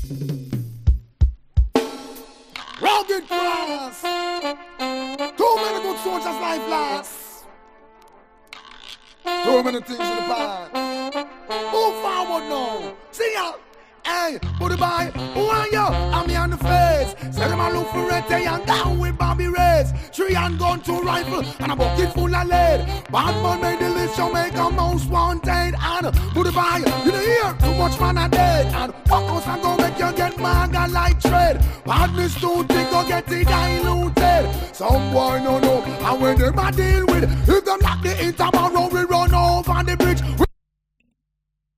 Rugged cross. Too many good soldiers' life lost. Too many things in the past. Move forward now. See ya. Hey, Buddy Boy, who are you? I'm me on the face. Say them a look for Rete and down with Bobby Rays. 3 and gun, 2 rifle, and a bucket full of lead. Bad man made the list, so make a mouse wanted. And Buddy Boy, you don't hear too much man a dead. And fuck us and go make you get maga like tread. Badness too thick, go get it diluted. Some boy no know, and when them a deal with, if them knock the interval